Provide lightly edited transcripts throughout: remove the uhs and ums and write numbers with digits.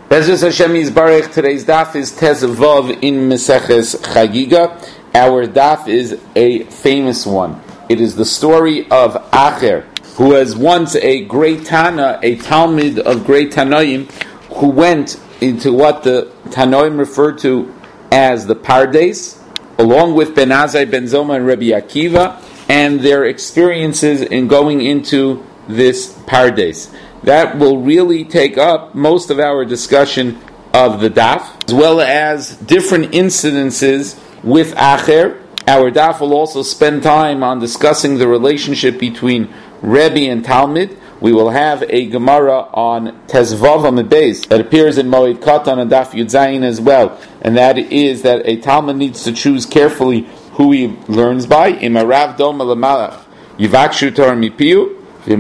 Be'ezus Hashem Yisbarach, today's daf is Tezvav in Meseches Chagiga. Our daf is a famous one. It is the story of Acher, who was once a great Tana, a Talmud of great Tanoim, who went into what the Tanoim referred to as the Pardes, along with Ben Azai, Ben Zoma, and Rabbi Akiva, and their experiences in going into this Pardes. That will really take up most of our discussion of the daf, as well as different incidences with Acher. Our daf will also spend time on discussing the relationship between Rebbe and Talmud. We will have a Gemara on Tezvav Amid that appears in Moed Katan and Daf Yud Zayin as well, and that is that a Talmud needs to choose carefully who he learns by. Im Arav Doma L'Malach Yivakshu Torah Mipiu. So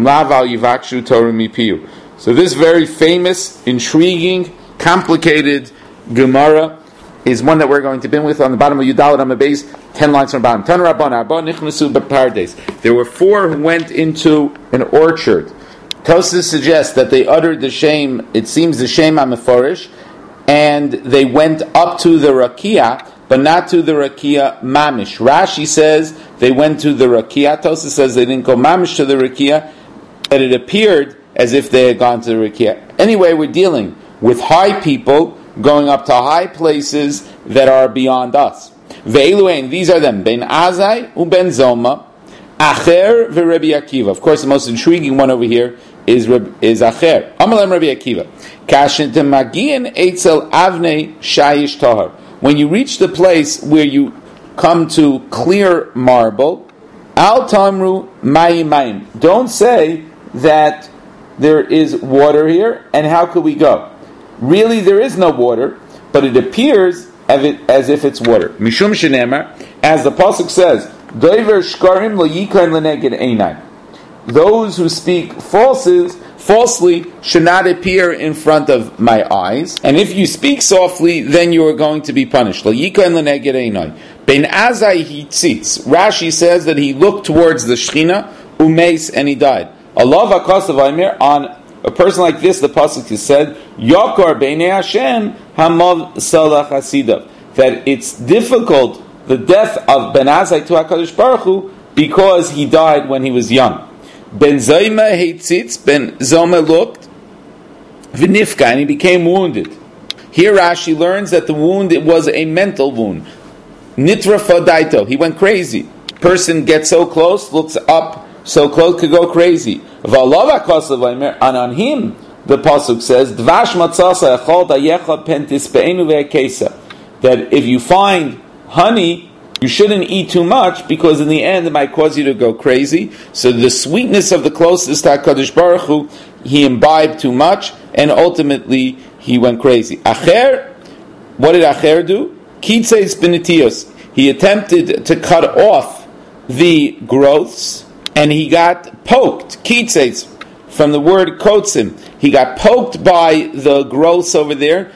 this very famous, intriguing, complicated Gemara is one that we're going to begin with on the bottom of Yudalad on the base, 10 lines from the bottom. Tan Rabban Arba Nichnasu B'Pardes. There were 4 who went into an orchard. Tosfos suggests that they uttered the shame, it seems the shame HaMeforish, and they went up to the Rakia, but not to the Rakia Mamish. Rashi says they went to the Rakia. Tosfos says they didn't go Mamish to the Rakia, that it appeared as if they had gone to the Rakia. Anyway, we're dealing with high people going up to high places that are beyond us. Ve'eluein, these are them, Ben Azai u'Ben Zoma, Acher ve'Rebbi Akiva. Of course, the most intriguing one over here is Acher. Amalem Rabbi Akiva. Kashentem Magian Eitzel Avnei Shayish Tahar. When you reach the place where you come to clear marble, Al Tamru Mayim Mayim. Don't say that there is water here, and how could we go? Really, there is no water, but it appears as if it's water. Mishum Shenemar, as the pasuk says, Doiver Shkarim Lo Yikain Leneged Einai. Those who speak falsely should not appear in front of my eyes, and if you speak softly, then you are going to be punished. Lo Yikain Leneged Einai. Ben Azai Hitzitz. Rashi says that he looked towards the Shechina, Umeis, and he died. Allah v'akasav Aimir, on a person like this, the pasuk is said, Yokar b'nei Hashem hamav salach hasidav, that it's difficult, the death of Ben Azai to HaKadosh Baruch Hu, because he died when he was young. Ben Zoma heitzitz, Ben Zoma looked, v'nifka, and he became wounded. Here Rashi learns that the wound, it was a mental wound. Nitra fadaito, he went crazy. Person gets so close, looks up, so close could go crazy. And on him, the pasuk says, that if you find honey, you shouldn't eat too much, because in the end it might cause you to go crazy. So the sweetness of the closest to HaKadosh Baruch Hu, he imbibed too much, and ultimately he went crazy. Acher, what did Acher do? Kitzeis benetios. He attempted to cut off the growths, and he got poked. Kitzeis, from the word kotzim. He got poked by the growths over there.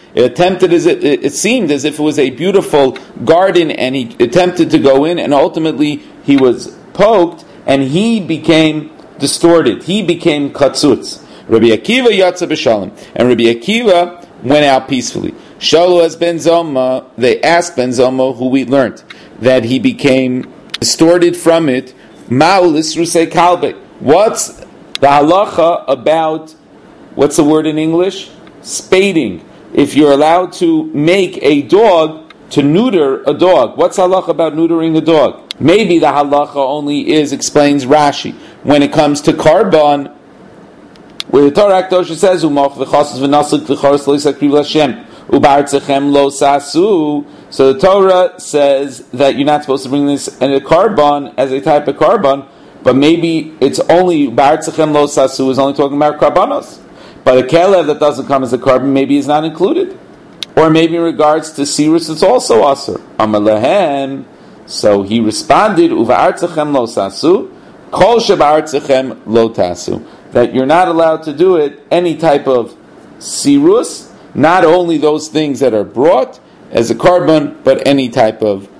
It seemed as if it was a beautiful garden, and he attempted to go in, and ultimately he was poked, and he became distorted. He became katzutz. Rabbi Akiva yatsa b'shalom, and Rabbi Akiva went out peacefully. Shalu as Ben Zoma, they asked Ben Zoma, who we learned that he became distorted from it. Ma'ulis rusei kalbe. What's the halacha about, what's the word in English? Spading. If you're allowed to make a dog, to neuter a dog, what's halacha about neutering a dog? Maybe the halacha only explains Rashi. When it comes to karban, where the Torah Akdosha says, Umach v'chasas v'naslik v'choros lo yisakriv l'Hashem, u'ba'artzechem lo sasu. So the Torah says that you're not supposed to bring this in a karban as a type of karban, but maybe it's only ba'artzechem lo sasu is only talking about karbanos. But a kelev that doesn't come as a karban maybe is not included. Or maybe in regards to sirus it's also asur. Amalehem. So he responded, u'ba'artzechem lo sasu, kol sheba'artzechem lo tasu. That you're not allowed to do it, any type of sirus, not only those things that are brought as a karban, but any type of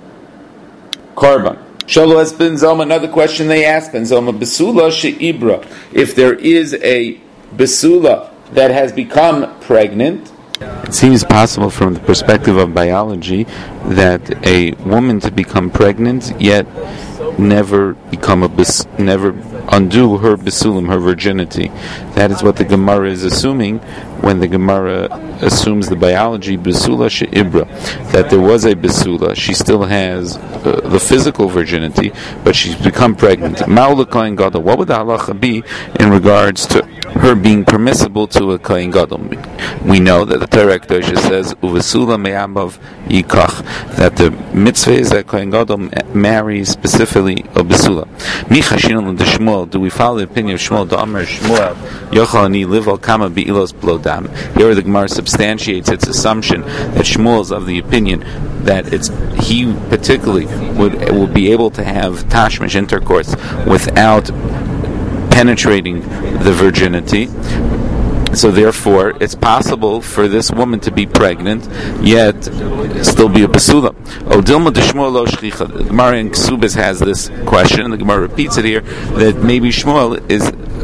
karban. Shalo has Ben Zoma, another question they asked Ben Zoma, Besula she'ibra. If there is a Besula that has become pregnant, It seems possible from the perspective of biology that a woman to become pregnant yet never never undo her bisulim, her virginity. That is what the Gemara is assuming when the Gemara assumes the biology bisula she'ibra, that there was a bisula. She still has the physical virginity, but she's become pregnant. Ma'ula kohen gadol. What would the halacha be in regards to her being permissible to a kohen gadol? We know that the Torah Kedosha says uvesula me'abav yikach, that the mitzvah is that kohen gadol marries specifically a bisula. Michashinul de Shmuel. Do we follow the opinion of Shmuel? Da'amar Shmuel yochal ani live al kama bi'ilos blodam. Here the Gemara substantiates its assumption that Shmuel is of the opinion that he particularly would be able to have tashmish, intercourse, without penetrating the virginity. So therefore, it's possible for this woman to be pregnant, yet still be a basula. O dilma de Shmuel lo shchicha. The Gemara in Ksubis has this question, and the Gemara repeats it here, that maybe Shmuel is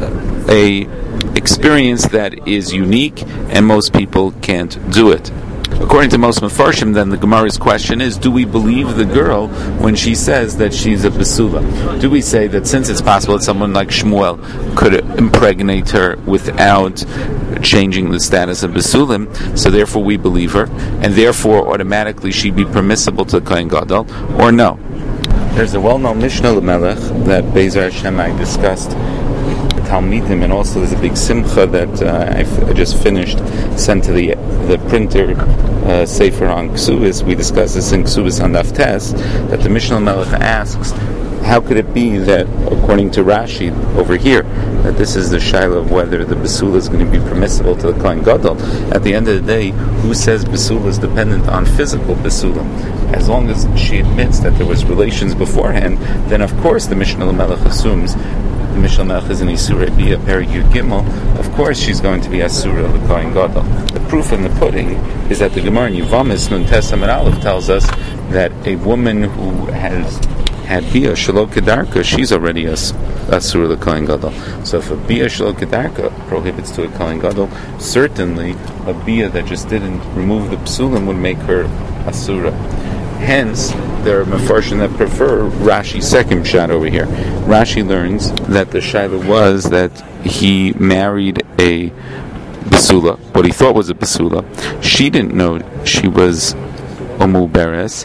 a experience that is unique, and most people can't do it. According to most Mefarshim, then the Gemara's question is, do we believe the girl when she says that she's a basula? Do we say that since it's possible that someone like Shmuel could impregnate her without changing the status of basulim, so therefore we believe her, and therefore automatically she'd be permissible to Kohen Gadol, or no? There's a well-known Mishnah L'Melech that Be'ezras Hashem I discussed Talmidim, and also there's a big simcha that I just finished, sent to the printer, Sefer on Ksubis. We discussed this in Ksubis on Daf Tes, that the Mishnah Melech asks, how could it be that, according to Rashi over here, that this is the shaila of whether the basula is going to be permissible to the Kohen Gadol? At the end of the day, who says basula is dependent on physical basula? As long as she admits that there was relations beforehand, then of course the Mishnah Melech assumes the Mishnah Melech is in Isurei Bia Perek Yud Gimel. Of course she's going to be Asura the Kohen Gadol. The proof in the pudding is that the Gemara in Yevamis Nun Tes Amud Aleph tells us that a woman who has had Bia Shelo Kedarka, she's already Asura the Kohen Gadol. So if a Bia Shelo Kedarka prohibits to a Kohen Gadol, certainly a Bia that just didn't remove the Psulim would make her Asura. Hence, there are Mefarshim that prefer Rashi's second shot over here. Rashi learns that the shaila was that he married a basula, what he thought was a basula. She didn't know she was Muberes,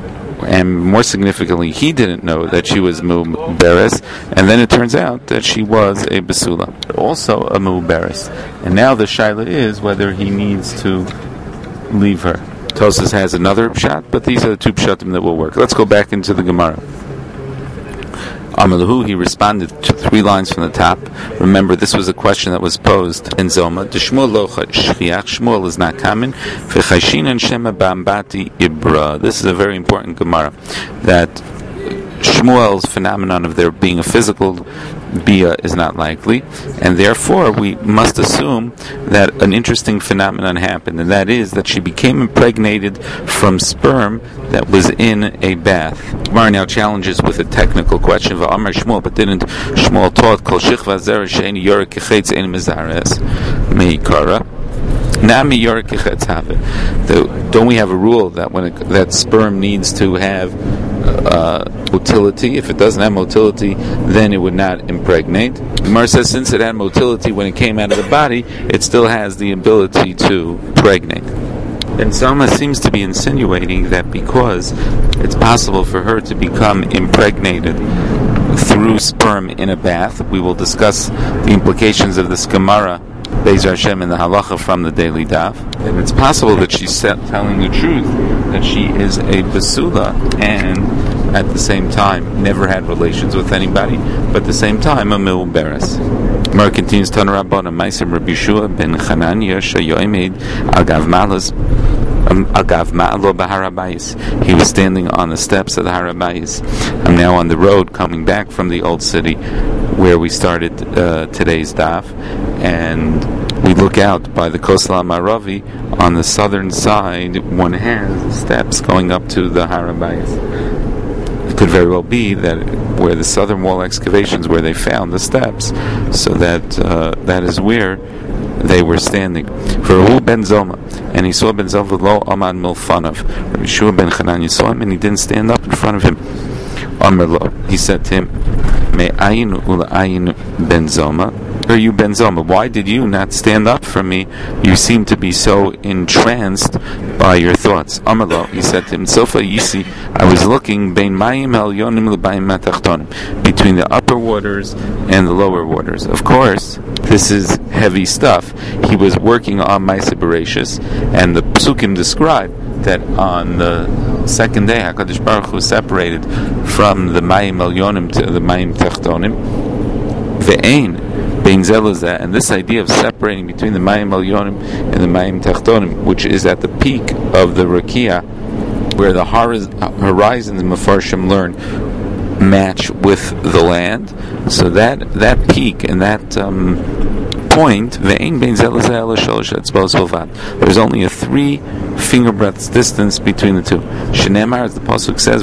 and more significantly, he didn't know that she was Muberes, and then it turns out that she was a basula, also a Muberes. And now the shaila is whether he needs to leave her. Tosas has another pshat, but these are the two pshatim that will work. Let's go back into the Gemara. Amalahu, he responded to 3 lines from the top. Remember, this was a question that was posed in Zoma. Shmuel locha shchiach. Shmuel is not common. V'chayshinan shema ba'ambati ibra. This is a very important Gemara, that Shmuel's phenomenon of there being a physical bia is not likely, and therefore we must assume that an interesting phenomenon happened, and that is that she became impregnated from sperm that was in a bath. Gemara now challenges with a technical question, V'amar Shmuel, but didn't Shmuel taught Kol shichva zera she'eni yorek kechetz ein mezares meikara? Don't we have a rule that when that sperm needs to have motility? If it doesn't have motility, then it would not impregnate. Gemara says since it had motility when it came out of the body, it still has the ability to pregnate. And Zoma seems to be insinuating that because it's possible for her to become impregnated through sperm in a bath, we will discuss the implications of this Gemara Be'ezras Hashem in the halacha from the daily daf, and it's possible that she's telling the truth, that she is a basula, and at the same time never had relations with anybody, but at the same time a milberes. Gemara continues, Tana Rabbana Ma'aseh Rabbi Yeshua ben Chananya sheyomed agav malas agav ma'alo b'Har HaBayis. He was standing on the steps of the Har HaBayis. I'm now on the road coming back from the old city where we started today's daf, and we look out by the Kosel HaMaravi. On the southern side, one has steps going up to the Har HaBayis. It could very well be that where the southern wall excavations, where they found the steps, so that that is where they were standing. V'rahu ben Zoma, and he saw Ben Zoma lo amad milfanav. Rabbi Yeshua ben Chananya saw him, and he didn't stand up in front of him. Amar lo, he said to him, Me'ayin ula'ayin ben Zoma. Are you Ben Zoma? Why did you not stand up for me? You seem to be so entranced by your thoughts. Amar lo, he said to him, Sofa Yisi, I was looking between the upper waters and the lower waters. Of course, this is heavy stuff. He was working on Maaseh Bereshis, and the Psukim describe that on the second day, HaKadosh Baruch Hu separated from the Mayim Elyonim to the Mayim Techtonim. Ve'ein Bein Zelazah, and this idea of separating between the Mayim Elyonim and the Mayim Techtonim, which is at the peak of the Rakia, where the horizons Mefarshim learn match with the land. So that peak and that point, there's only a 3 finger breadths distance between the two. Shenemar, as the pasuk says,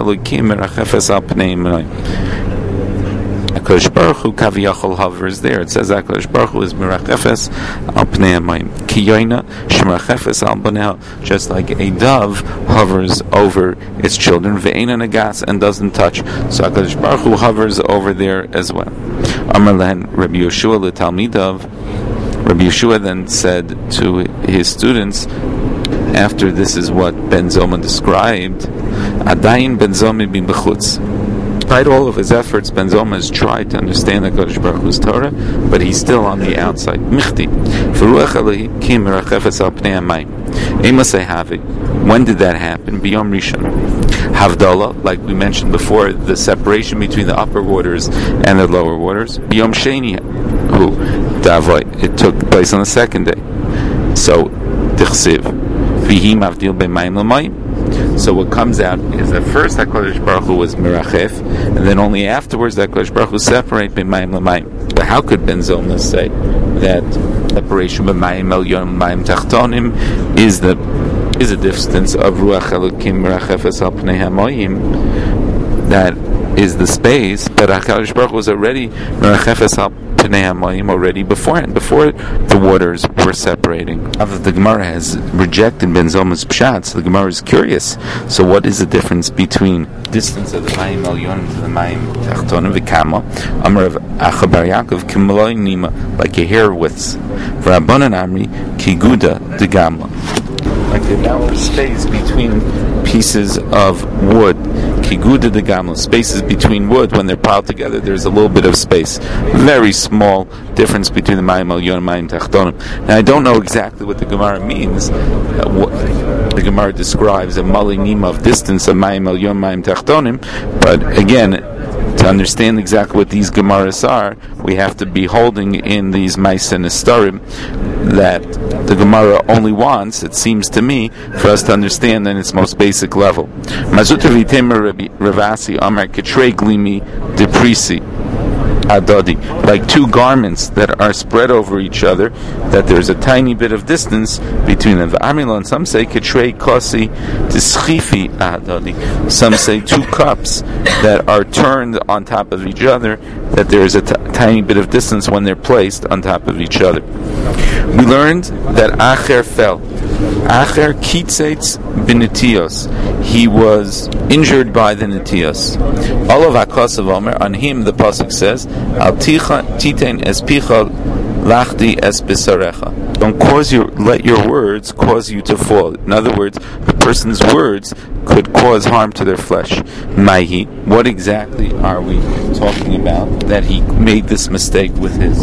HaKadosh Baruch Hu Kaviyachol hovers there. It says HaKadosh Baruch Hu is Merachefes al Pnei Hamayim. Kiyoina Shemerachefes al Baneha. Just like a dove hovers over its children, Ve'ena Nagas, and doesn't touch. So HaKadosh Baruch Hu hovers over there as well. Amar Lehen Rabbi Yeshua L'Talmidav. Rabbi Yeshua then said to his students, after this is what Ben Zoma described, Adayin Ben Zoma bin B'chutz. Despite all of his efforts, Ben Zoma has tried to understand the HaKadosh Baruch Hu's Torah, but he's still on the outside. Michti. When did that happen? B'yom Rishon. Havdalah, like we mentioned before, the separation between the upper waters and the lower waters. B'yom Sheni, it took place on the second day. So, Tichsiv. V'hi mavdil b'mayim l'mayim. So what comes out is that first HaKadosh Baruch Hu was Merachef, and then only afterwards that HaKadosh Baruch Hu separated b'mayim l'mayim. But how could Ben Zoma say that separation b'mayim elyon b'mayim tachtonim is a distance of Ruach Elokim Merachefes al Pnei Hamayim? That is the space, but HaKadosh Baruch Hu was already Merachefes al Pnei Hamayim already beforehand, before the waters were separating. The Gemara has rejected Ben Zoma's pshat, so the Gemara is curious. So what is the difference between distance of the Mayim Elyonim to the Mayim Tachtonim v'Kama? Amar of Achabar Yaakov Kimaloi Nima, like a hair width. V'Rabbanan Amri Kiguda de Gamla, like the amount of space between pieces of wood. Kiguda de Gamla, spaces between wood when they're piled together. There's a little bit of space, very small difference between the Mayim Elyon and Mayim Tachtonim. Now I don't know exactly what the Gemara means. The Gemara describes a mali nima of distance of Mayim Elyon, Mayim Tachtonim, but again, to understand exactly what these Gemaras are, we have to be holding in these Maaseh Nestorim that the Gemara only wants, it seems to me, for us to understand in its most basic level. Mazuta v'temer Ravasi Amar Ketrei Glimi Deprisi Adodi, like 2 garments that are spread over each other, that there's a tiny bit of distance between them. And some say Ketrei Kosi Tischifi Adodi. Some say 2 cups that are turned on top of each other, that there is a tiny bit of distance when they're placed on top of each other. We learned that Acher fell. Acher kitzetz b'netios. He was injured by the netios. Olav hakasav omer, on him the pasuk says, Al ticha titen es picha lachdi es bisarecha. Don't let your words cause you to fall. In other words, the person's words could cause harm to their flesh. Maihi, what exactly are we talking about? That he made this mistake with his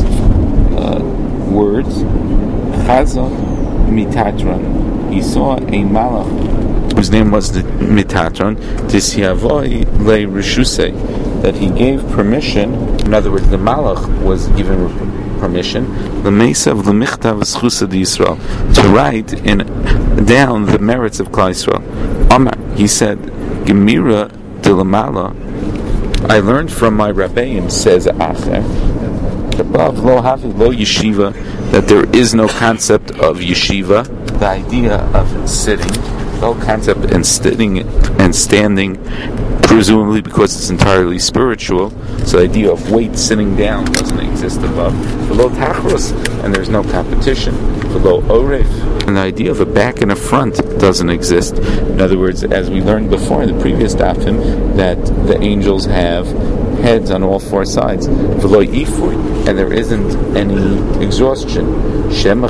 words. Chazon mitatron. He saw a malach whose name was the Mitatron, Tisyavoi le Rishuse, that he gave permission. In other words, the malach was given permission, the Mesav Lemichtav Schusa di Yisrael, to write down the merits of Klal Yisrael. Amar, he said, Gemira de Lamala, I learned from my Rabbeim, says Acher, above lo havi lo yeshiva, that there is no concept of yeshiva, the idea of sitting, no concept in sitting and standing, presumably because it's entirely spiritual. So the idea of weight sitting down doesn't exist above. Below tachros, and there's no competition. And the idea of a back and a front doesn't exist. In other words, as we learned before in the previous dafim, that the angels have heads on all four sides, and there isn't any exhaustion.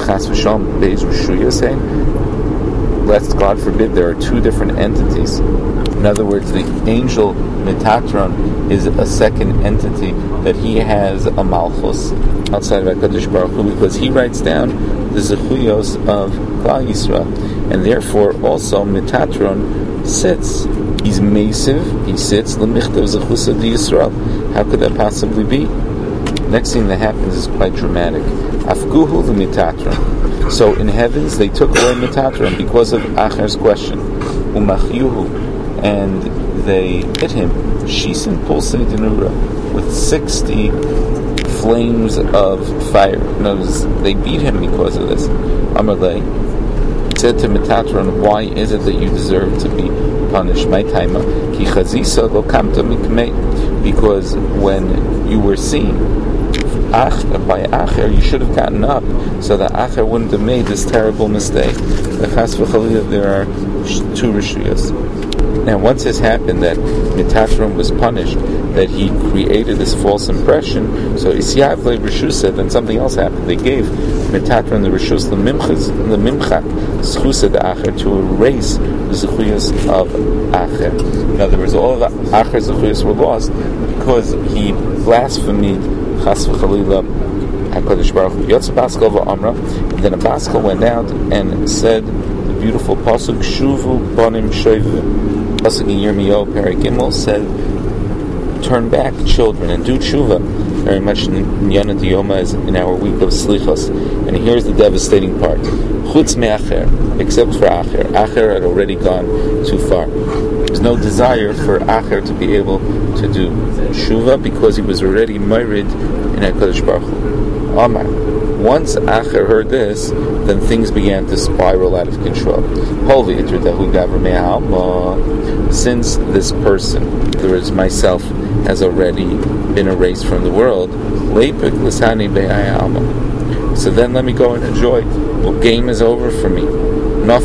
Lest God forbid there are two different entities. In other words, the angel Metatron is a second entity, that he has a malchus outside of HaKadosh Baruch Hu, because he writes down the zechuyos of Klal Yisrael, and therefore also Metatron sits. He's mesiv, he sits l'michtav zechusa di Yisrael. How could that possibly be? Next thing that happens is quite dramatic. Afguhu l'Metatron. So in heavens they took away Metatron because of Acher's question. Umachyuhu. And they hit him, Shisin Pulsei Denura, with 60 flames of fire. In other words, they beat him because of this. Amalei said to Metatron, why is it that you deserve to be punished? My taima, ki chazisa lo kamta mikmei, because when you were seen by Acher, you should have gotten up so that Acher wouldn't have made this terrible mistake. There are two rishuyas. Now, once this happened, that Metatron was punished, that he created this false impression, so Isyavle Rishusa, then something else happened. They gave Metatron the Rishus, the Mimchak, Zchusa de Acher, to erase the Zechuyas of Acher. In other words, all of Acher's Zechuyas were lost because he blasphemed Chas v'Chalila HaKadosh Baruch Hu. Yotze Baskel v'Amra, and then a Baskel went out and said the beautiful pasuk, Shuvu Bonim Shoivu. Pasuk in Yirmiyahu Perek Gimel said, turn back, children, and do tshuva. Very much in Yana Diyoma is in our week of Slichos. And here's the devastating part. Chutz me'acher, except for Acher. Acher had already gone too far. There's no desire for Acher to be able to do tshuva because he was already married in HaKadosh Baruch Hu. Amar. Once Acher heard this, then things began to spiral out of control. Since this person, there is myself, has already been erased from the world, so then let me go and enjoy. Well, game is over for me. So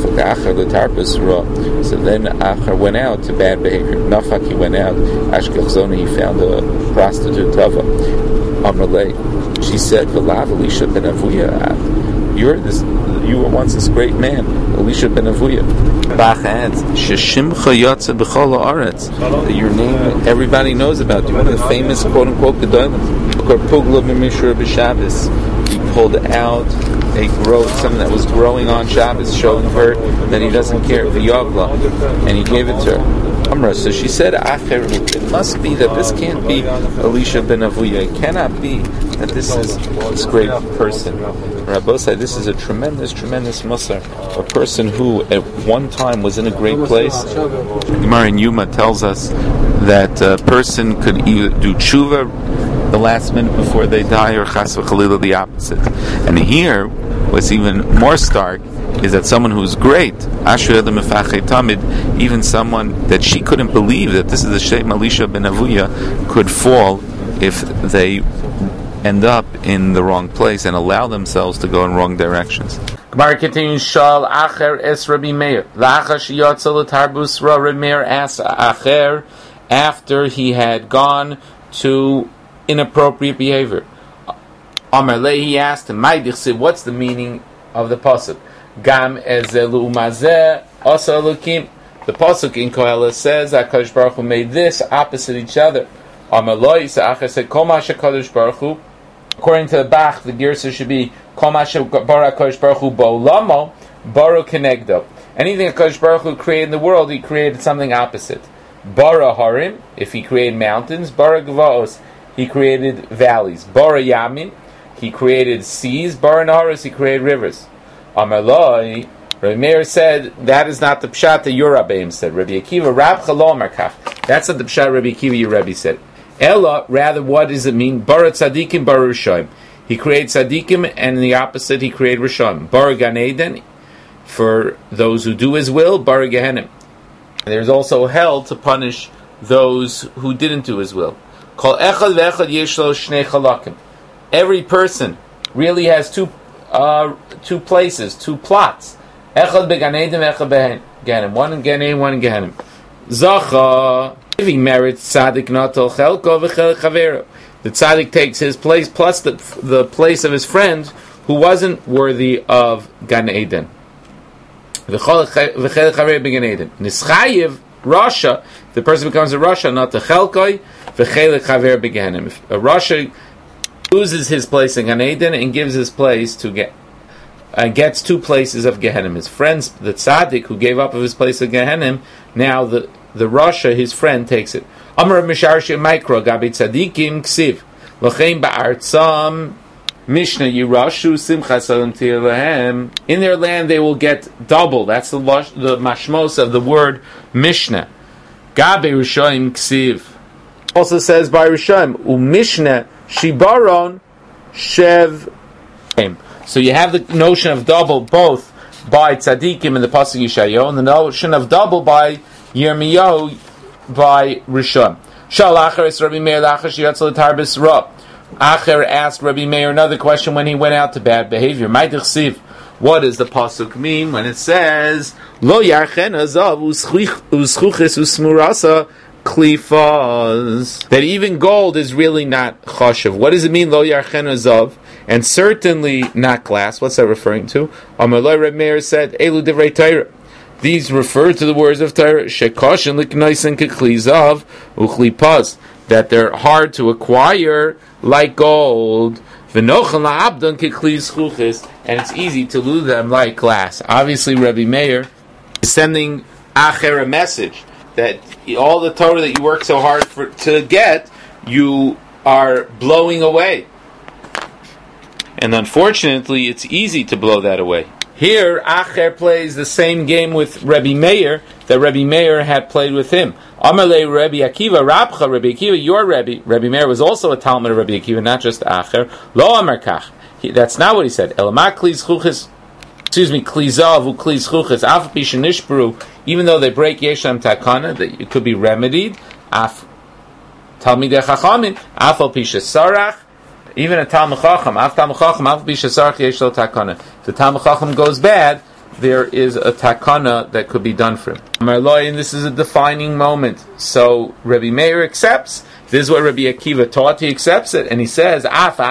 then Acher went out to bad behavior. Nafak, he went out. Ashkech Zoni, he found a prostitute, Tava. Amrlei. She said, Elisha ben Avuya, you were once this great man, Elisha ben Avuya. Bach adds, Sheshimcha Yatsa B'chol Haaretz, that your name everybody knows about you. One of the famous quote-unquote Gedolim. Pugla b'Mishra b'Shabbos. He pulled out a growth, something that was growing on Shabbos, showing her that he doesn't care, V'yavla, and he gave it to her. So she said, it must be that this can't be Elisha ben Avuya. It cannot be that this is this great person. Rabbi said this is a tremendous musar. A person who at one time was in a great place. Gemara in Yuma tells us that a person could either do tshuva the last minute before they die, or chas v'chalila the opposite. And here, what's even more stark is that someone who's great, even someone that she couldn't believe that this is the Shem Elisha ben Avuya, could fall if they end up in the wrong place and allow themselves to go in wrong directions. Gemara continues, Shal Acher es Rabbi Meir. V'acha sheyatza l'tarbus ra, Rabbi Meir asked Acher after he had gone to inappropriate behavior. Amar le, he asked him, what's the meaning of the pasuk? Gam ezelu umazeh asa elokim. The pasuk in Koheles says that HaKadosh Baruch Hu made this opposite each other. Amar lo, Acher said, Kol ma sheKadosh Baruch Hu. According to the Bach, the Girsa should be Kol ma shebara HaKadosh Baruch Hu ba'olamo baru kenegdo. Anything HaKadosh Baruch Hu created in the world, he created something opposite. Bara harim, if he created mountains. Bara gvaos, he created valleys. Bara yamin, he created seas. Bara naharos, he created rivers. Amaloi, Rabbi Meir said, that is not the pshat that your Rabbeim said. Rabbi Akiva, Rab Chalom Arkach. That's not the pshat Rabbi Akiva, your Rebbe said. Ella, rather, what does it mean? Bara tzadikim, bara rishoim. He created tzadikim, and in the opposite, he created rishoim. Bara Gan Eden, for those who do his will. Bara Gehenim. There's also hell to punish those who didn't do his will. Kol echad ve'echad yeshlo shnei chalakim. Every person really has two two places, two plots. Echad began Eden, echad beGehenim. One in Gan Eden, one in Gehenim. Zacha, giving merit tzaddik natal chelko v'chelik chavero. The tzaddik takes his place plus the place of his friend who wasn't worthy of Gan Eden. V'chelik chavero began Eden. Nischayev Rasha, the person becomes a Rasha, not the chelkoi v'chelik chavero beGehenim. If a Rasha loses his place in Gan Eden and gives his place to gets two places of Gehenim. His friends, the tzaddik who gave up of his place of Gehenim, now the Rasha, his friend, takes it. Amar Misharshi Mikro Gabi Tzadikim Ksiv L'chein Ba'artzam Mishnah Yirashu Simcha Salam Tirlahem. In their land they will get double. That's the mashmos of the word Mishnah. Gabi Rishoim Ksiv also says by Rishoim U'Mishnah Shibaron Shev. So you have the notion of double both by Tzadikim in the Pasuk Yeshayahu, and the notion of double by Yirmiyahu by Rishon. Shal Acher es Rabbi Meir Lacher Shiratzel Tarbis Ra. Acher asked Rabbi Meir another question when he went out to bad behavior. What does the Pasuk mean when it says Lo Yarchen Azav Uschuches Usmurasa Klifas? That even gold is really not chashav. What does it mean Lo Yarchen Azav? And certainly not glass. What's that referring to? Amalai Reb Meir said, Elu Divrei Torah. These refer to the words of Torah, Shekoshin Liknoisen Keklizav Uchlipaz, that they're hard to acquire like gold. V'nochan la'abdan kekliz chuchis, and it's easy to lose them like glass. Obviously, Rabbi Meir is sending Acher a message that all the Torah that you work so hard to get, you are blowing away. And unfortunately, it's easy to blow that away. Here, Acher plays the same game with Rabbi Meir that Rabbi Meir had played with him. Amalei Rabbi Akiva, Rabcha, Rabbi Akiva, your Rabbi. Rabbi Meir was also a Talmud of Rabbi Akiva, not just Acher. Lo Amar Kach. That's not what he said. Elamah Kliz Chuchis, Klizav, Ukliz Chuchis, Af Pisha Nishbaru, even though they break Yesham Takana, that it could be remedied. Af Talmidei Chachamin, Afal Pisha Sarach. Even a Talmud Chacham, Af Talmud Chacham, Af Pisha Sarach Yesh Lo Takana. If the Talmud Chacham goes bad, there is a takana that could be done for him. And this is a defining moment. So Rabbi Meir accepts. This is what Rabbi Akiva taught. He accepts it, and he says,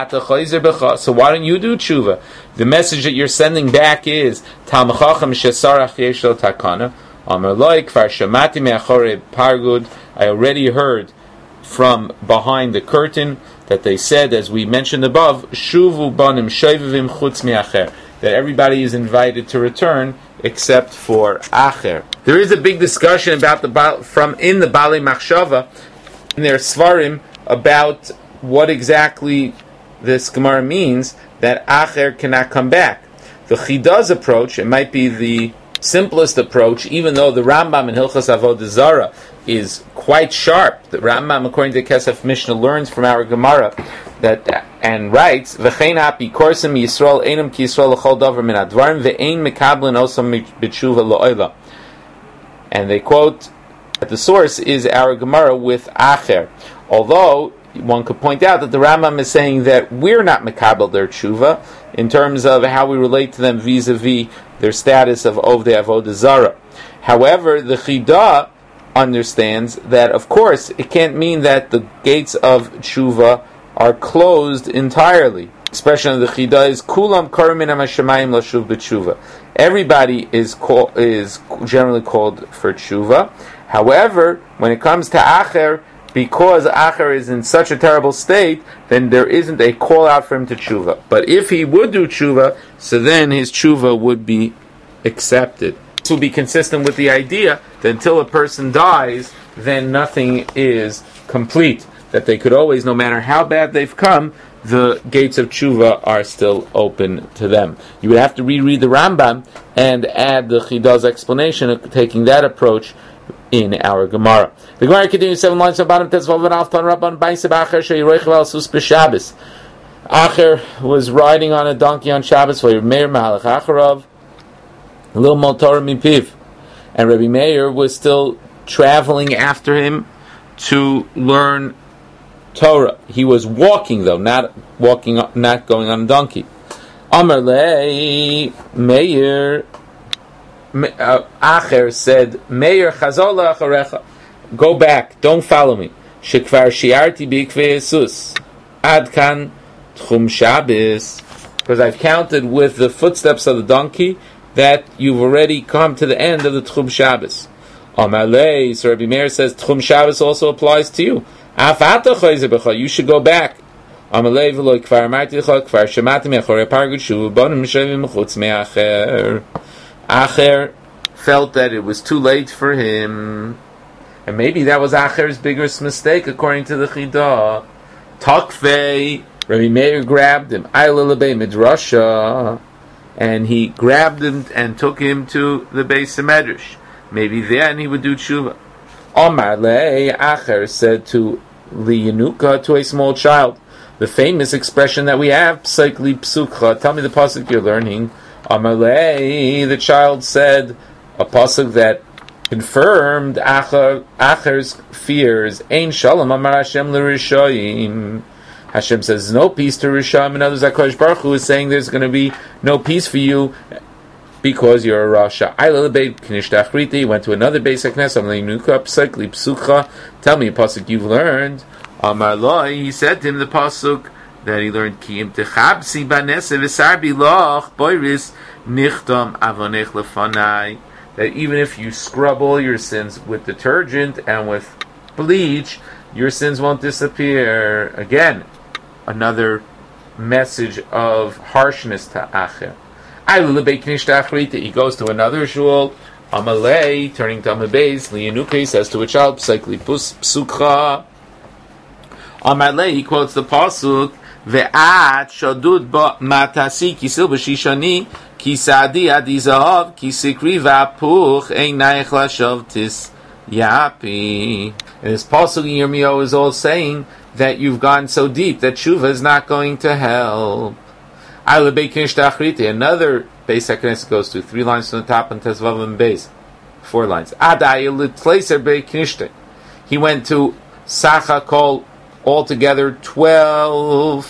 so why don't you do tshuva? The message that you're sending back is Talmud Chacham shesarach yesh lo takana. Amar loi kfar shamati me'achorei pargud. I already heard from behind the curtain that they said, as we mentioned above, shuvu banim shoivivim chutz mi'acher, that everybody is invited to return except for Acher. There is a big discussion about from in the Balei Machshava in their Svarim about what exactly this Gemara means that Acher cannot come back. The Chida's approach, it might be the simplest approach, even though the Rambam in Hilchas Avodah Zarah is quite sharp. The Rambam, according to Kesef Mishnah, learns from our Gemara that and writes, "V'chein api korsim Yisrael einam ki Yisrael l'chol davar min advarim ve'ein mekablin osam b'tshuva lo'oila." And they quote that the source is our Gemara with Acher. Although one could point out that the Rambam is saying that we're not mekabel their tshuva in terms of how we relate to them vis-a-vis their status of Ovdei Avodah Zarah. However, the Chida understands that, of course, it can't mean that the gates of tshuva are closed entirely. Especially the Chida is Kulam Karim Hashemayim Lashuv B'tshuva. Everybody is generally called for tshuva. However, when it comes to Acher, because Acher is in such a terrible state, then there isn't a call out for him to tshuva. But if he would do tshuva, so then his tshuva would be accepted. This will be consistent with the idea that until a person dies, then nothing is complete. That they could always, no matter how bad they've come, the gates of tshuva are still open to them. You would have to reread the Rambam and add the Chida's explanation of taking that approach in our Gemara. The Gemara continues 7 lines of bottom. Acher was riding on a donkey on Shabbos. A little motor mipiv, and Rabbi Meir was still traveling after him to learn Torah. He was walking though, not going on a donkey. Amarle Meir Acher said, Meir Chazol Acharecha, go back, don't follow me. Shekvar Shiarti Bikve Jesus Adkan Tchum Shabbos, because I've counted with the footsteps of the donkey that you've already come to the end of the Tchum Shabbos. Amalei, so Rabbi Meir says Tchum Shabbos also applies to you. You should go back. Amalei v'lo kvar amarti lecha kvar shemati me'achorei pargut shuvu bonim shavim chutz me'acher. Acher felt that it was too late for him, and maybe that was Acher's biggest mistake according to the Chidah. Takfei, Rabbi Meir grabbed him, Aylalabe Midrasha, and he grabbed him and took him to the Beis Medrash. Maybe then he would do tshuva. Omar le Acher said to Liyanuka, to a small child, the famous expression that we have, Psaikli Psukha, tell me the pasuk you're learning. Omar le, the child said a pasuk that confirmed Acher's fears. Ein shalom amar Hashem l'rishoyim. Hashem says no peace to Risham. In others, HaKadosh Baruch Hu is saying there's going to be no peace for you because you're a Rasha. He went to another basic nest. Tell me a pasuk you've learned. Amar Loi, he said to him the pasuk that he learned, Ki im techabsi banese v'sar biloch boiris nichtam avonech lefanai, that even if you scrub all your sins with detergent and with bleach, your sins won't disappear. Again, another message of harshness to Acher. He goes to another shul. Amalei, turning to Amabeis, Liyanuka says to a child, Psaikli Psukha. Amalei, he quotes the pasuk, Ve'at shadud ba matasi kisil b'shishani ki sadi adi zahav ki sikri v'apuch ein naich lashavtis yapi. And this pasuk in Yirmiyahu is all saying that you've gone so deep that tshuva is not going to help. Another base HaKnesset goes to 3 lines from the top and Tezvav and base 4 lines. He went to Sacha Kol altogether 13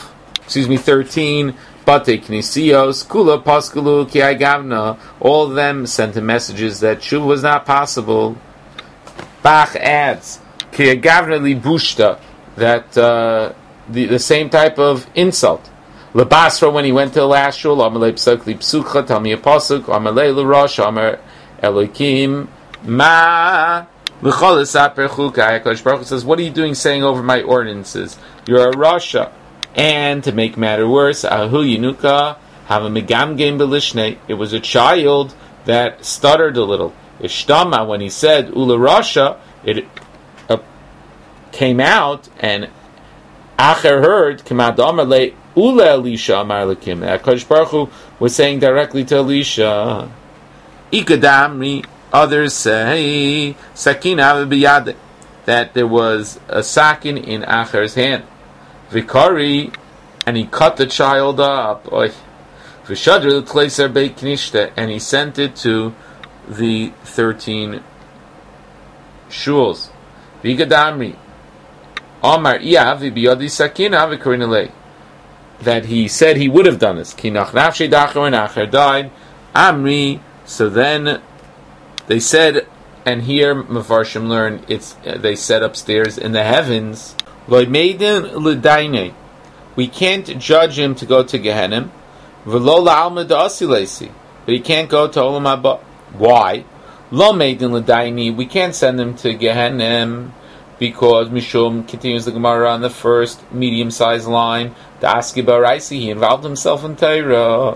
Bate Knisios Kula Paskulu Kiai Gavna. All of them sent him messages that tshuva was not possible. Bach adds Kiai Gavna Libushta, that the same type of insult. Lebasra, when he went to the last shul, Amalei Psakli Psukha, tell me a pasuk, Amalei L'Rosh, Amar Elokim, Ma L'Chol Esaper Chukai. HaKadosh Baruch Hu says, what are you doing saying over my ordinances? You're a Rasha. And to make matter worse, Ahu Yinuka, have a Megam Game Belishne, it was a child that stuttered a little. Ishtama, when he said Ula Rasha, it came out, and Acher heard, Kamad Amar Le Ula Elisha Amar Lekim. HaKadosh Baruch Hu was saying directly to Elisha. Ikadamri, others say, Sakina B'yadeh, that there was a sakin in Acher's hand. Vikari, and he cut the child up. V'shadr l'tleiser beit knishta, and he sent it to the 13 shuls. V'ikadamri, Amar Iavi biyadi sakina v'karinalei, that he said he would have done this. Kinach nafshei dacher, and Acher died. Amri, so then they said, and here Mefarshim learn, they said upstairs in the heavens, Lo meidin l'dainei, we can't judge him to go to Gehenim. V'lo la'alma da'asilesi, but he can't go to Olam Haba. Why? Lo meidin l'daini, we can't send him to Gehenim, because Mishum, continues the Gemara on the first medium-sized line, the Aski Baraisi, he involved himself in Torah.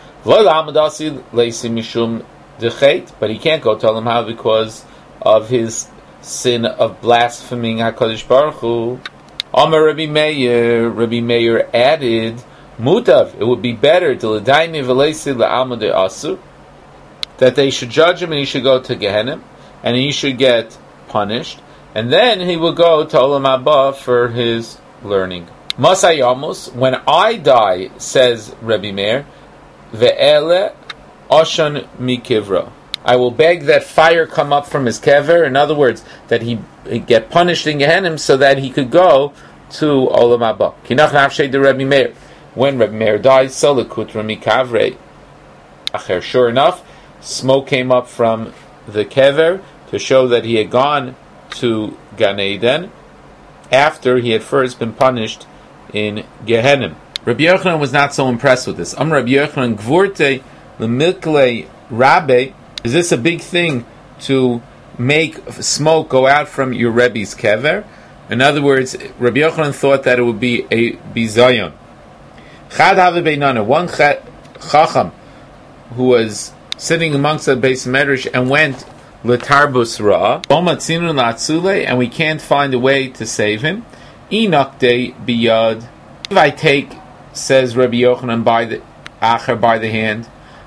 Mishum dechet, but he can't go to Olam Haba because of his sin of blaspheming HaKadosh Baruch Hu. Amar Rabbi Meir added, Mutav, it would be better to l'daini v'leisi l'alma de'asu, that they should judge him and he should go to Gehenim, and he should get punished, and then he will go to Olam Haba for his learning. Masayamus, when I die, says Rabbi Meir, ve'ele oshan mikivra, I will beg that fire come up from his kever. In other words, that he get punished in Gehenim so that he could go to Olam Haba. Kinach nafshei de Rabbi Meir. when Reb Meir died, Salikutra mikavre acher. Sure enough, smoke came up from the kever to show that he had gone to Gan Eden after he had first been punished in Gehenim. Rabbi Yochanan was not so impressed with this. Rabbi Yochanan gvurte lemilkle rabbe. Is this a big thing to make smoke go out from your Rebbe's kever? In other words, Rabbi Yochanan thought that it would be a bizayon. Chad have beinana, one chacham who was sitting amongst the Beis Medrash and went letarbus ra, and we can't find a way to save him. Inakde biyad. If I take, says Rabbi Yochanan, by the acher, by the hand,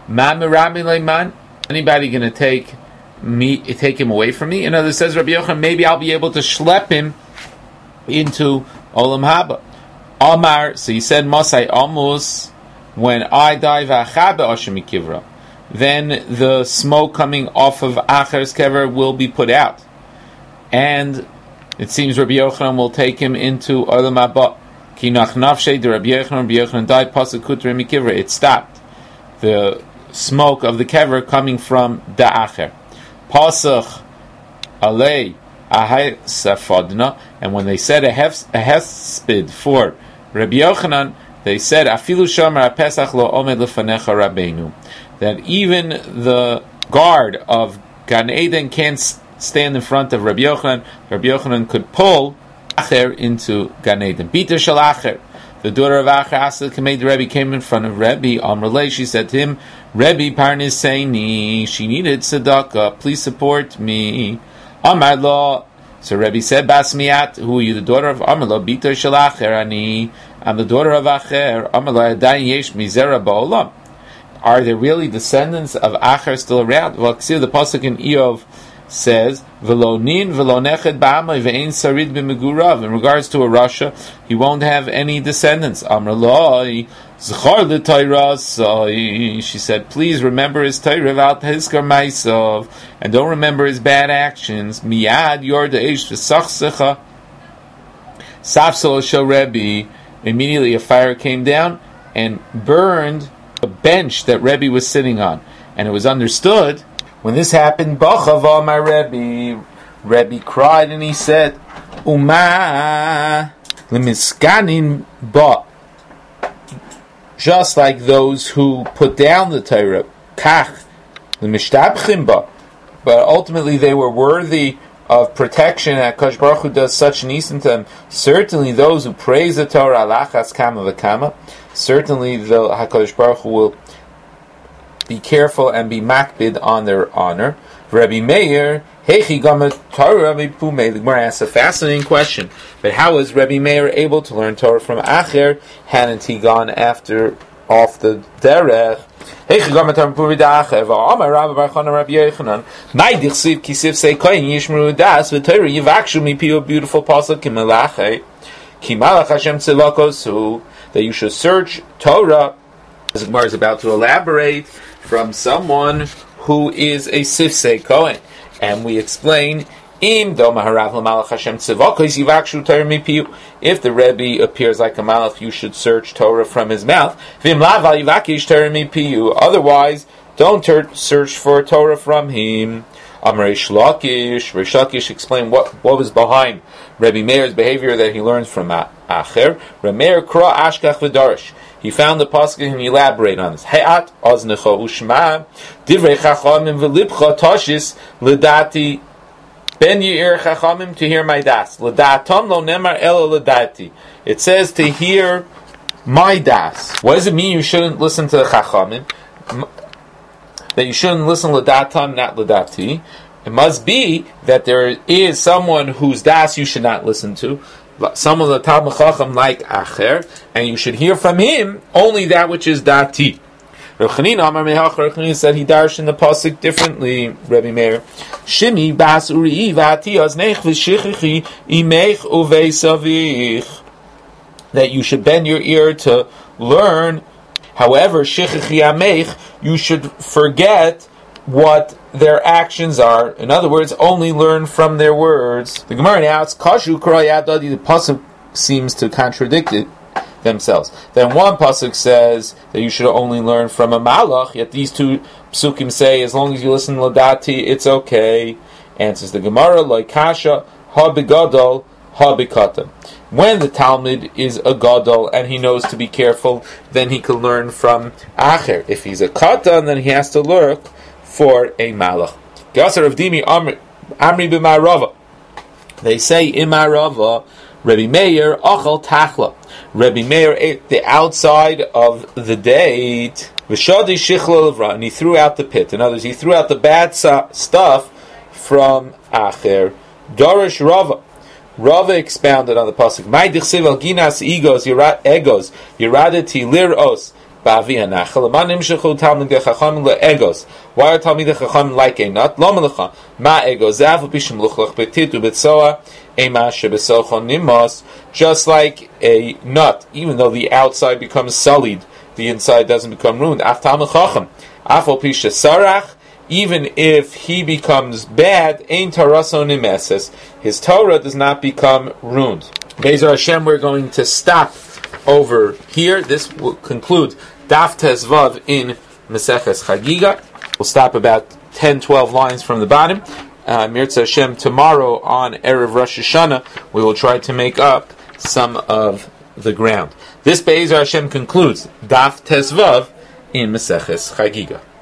anybody going to take him away from me? In other words, says Rabbi Yochanan, maybe I'll be able to schlep him into Olam Haba. Amar, so he said, Masai Amus, when I die, v'achabe Ashemi Kivra, then the smoke coming off of Acher's kever will be put out. And it seems Rabbi Yochanan will take him into Olam Haba. Ki nach nafshei de Rabbi Yochanan died, pasuk kutre mikivra. It stopped the smoke of the kever coming from the Acher. Pasuk alei ahai safadna. And when they said a hesped for Rabbi Yochanan, they said afilu shomer pesach lo omed lefanecha rabbeinu, that even the guard of Gan Eden can't stand in front of Rabbi Yochanan. Rabbi Yochanan could pull Acher into Gan Eden. Bita shel Acher, the daughter of Acher, Asa Kamed Rebbe, came in front of Rebbe. Amrulay, she said to him, Rebbe Parnis Seini, she needed tzedakah, please support me. Amar lo, so Rebbe said, Basmiat, who are you, the daughter of Amar lo? Bita shel Acher, ani, I'm the daughter of Acher. Amar lo, Adayin yesh mizera ba'olam. Are there really descendants of Acher still around? Well, see, the pasuk in Eov says, "V'lo nin v'lo neched ba'amay ve'ein sarid b'megurav." In regards to a Russia, he won't have any descendants. Amar lo'y zchar l'Torah. She said, "Please remember his Torah v'al tizkar ma'asav, and don't remember his bad actions." Miyad yorda eish v'sachsecha safsol shel Rebbe. Immediately, a fire came down and burned a bench that Rebbe was sitting on, and it was understood. When this happened, Bachava my Rebbe cried and he said, Uma lemiskanin ba, just like those who put down the Torah, kach lemishtabchim ba, but ultimately they were worthy of protection. HaKadosh Baruch Hu does such nisim to them. Certainly those who praise the Torah, alachas kama v'kama, certainly the HaKadosh Baruch Hu will be careful and be makbid on their honor. Rabbi Meir, Hechi Gama Torah Mipume. The Gemara asks a fascinating question. But how was Rabbi Meir able to learn Torah from Acher? Hadn't he gone off the derech? Hechi Gama Torah Mipume Da'acher. V'Amar Rabbi Barchana Rabbi Yochanan. Mai Dichsiv Kisif Sei Koyin Yishmeru Das V'Torah Yivakshu Mipiu. Beautiful pasuk Kimalache. Kimalach Hashem Tzivakosu. That you should search Torah. As the Gemara is about to elaborate, from someone who is a Sifsei Kohen. And we explain, if the Rebbe appears like a Malach, you should search Torah from his mouth. Otherwise, don't search for Torah from him. Rish Lakish explained what was behind Rebbe Meir's behavior that he learns from Acher. Remeir Kra Ashkach V'Darish. He found the pasuk and he elaborated on this. Hayat oznecha ushma divrei chachamim v'libcha tashis ledati ben yi'ir chachamim, to hear my das. Ledatam lo nemar elo ledati. It says to hear my das. What does it mean you shouldn't listen to the chachamim? That you shouldn't listen ledatam, not ledati. It must be that there is someone whose das you should not listen to. Some of the Talmud Chacham like Acher, and you should hear from him only that which is Dati. Reb Chanina said he darshed in the pasuk differently. Rebbe Meir, Shimi bas uri v'ati aznech v'shichichi imech uvei savich, that you should bend your ear to learn. However, shichichi amech, you should forget what their actions are. In other words, only learn from their words. The Gemara now asks, Kashu Krayadadi, the pasuk seems to contradict it. themselves. Then one pasuk says that you should only learn from a malach, yet these two psukim say as long as you listen to Ladati, it's okay. Answers the Gemara, like kasha, ha begadol, ha bekatan. When the Talmud is a gadol and he knows to be careful, then he can learn from acher. If he's a katan, then he has to look for a malach. Gasar of Dimi Amri b'Marava. They say in Marava, Rebbe Meir achal tachla. Rebbe Meir ate the outside of the date. V'shadi shichla levra, and he threw out the pit. In other words, he threw out the bad stuff from acher. Dorish Rava. Rava expounded on the pasuk. My dichsiv al ginas egos yiradeti liros ba'avi hanachal. Ma nimshechu talmidei chachamim leegos. Why are talmidei chachamim like a nut? Lo melecha ma egos zav b'shim luchlach betitu betzoa ema shebesochon nimos. Just like a nut, even though the outside becomes sullied, the inside doesn't become ruined. Af talmid chacham afal pisha sarach. Even if he becomes bad, ein taraso nimeses, his Torah does not become ruined. Be'ezer Hashem, we're going to stop over here. This will conclude Daf Tezvav in Maseches Chagiga. We'll stop about 10-12 lines from the bottom. Mirza Hashem, tomorrow on Erev Rosh Hashanah, we will try to make up some of the ground. This Be'ezer Hashem concludes Daf Tezvav in Maseches Chagiga.